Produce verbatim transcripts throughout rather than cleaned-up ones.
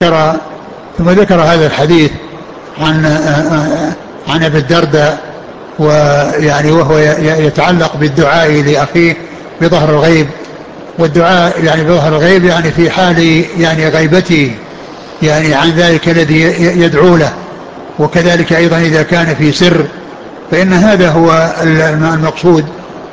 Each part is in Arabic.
ذكر ثم ذكر هذا الحديث عن عن ابي الدرداء، ويعني وهو يتعلق بالدعاء لأخيه بظهر الغيب، والدعاء يعني بظهر الغيب يعني في حال يعني غيبته يعني عن ذلك الذي يدعو له، وكذلك أيضا إذا كان في سر، فإن هذا هو المقصود.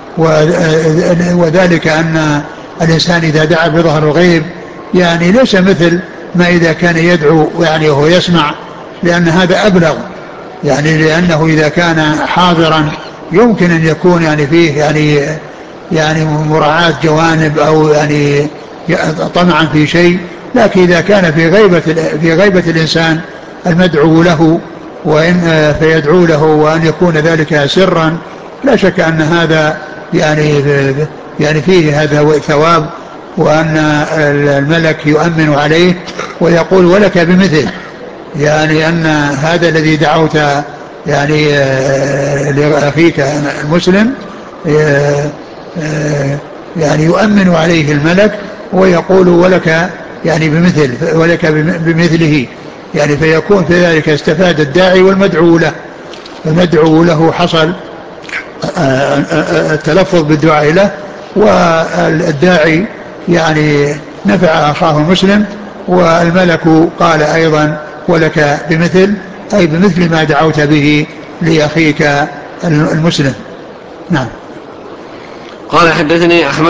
وذلك أن الإنسان إذا دعا بظهر الغيب يعني ليس مثل ما إذا كان يدعو يعني وهو يسمع، لأن هذا أبلغ، يعني لأنه إذا كان حاضرا يمكن أن يكون يعني فيه يعني يعني مراعاة جوانب أو يعني طمعا في شيء، لكن إذا كان في غيبة في غيبة الإنسان المدعو له وإن فيدعو له وأن يكون ذلك سرا، لا شك أن هذا يعني يعني فيه هذا ثواب، وأن الملك يؤمن عليه ويقول ولك بمثل، يعني أن هذا الذي دعوت يعني لأخيك المسلم يعني يؤمن عليه الملك ويقول ولك يعني بمثل ولك بمثله، يعني فيكون في ذلك استفاد الداعي والمدعو له، المدعو له حصل التلفظ بالدعاء له، والداعي يعني نفع أخاه المسلم، والملك قال أيضا ولك بمثل أي بمثل ما دعوت به لأخيك المسلم. نعم. قال حدثني أحمد